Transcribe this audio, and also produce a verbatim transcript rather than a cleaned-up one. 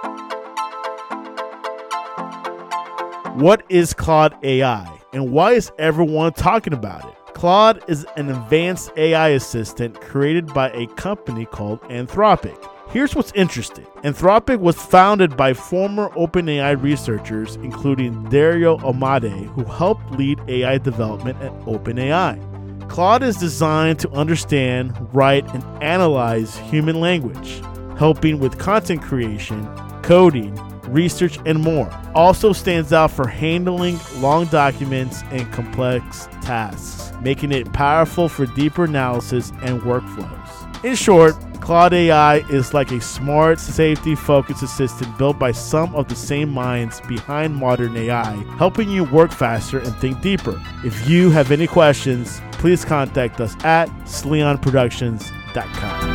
What is Claude A I, and why is everyone talking about it? Claude is an advanced A I assistant created by a company called Anthropic. Here's what's interesting. Anthropic was founded by former OpenAI researchers, including Dario Amodei, who helped lead A I development at OpenAI. Claude is designed to understand, write, and analyze human language, helping with content creation, coding, research, and more. Also stands out for handling long documents and complex tasks, making it powerful for deeper analysis and workflows. In short, Claude A I is like a smart, safety-focused assistant built by some of the same minds behind modern A I, helping you work faster and think deeper. If you have any questions, please contact us at sleon productions dot com.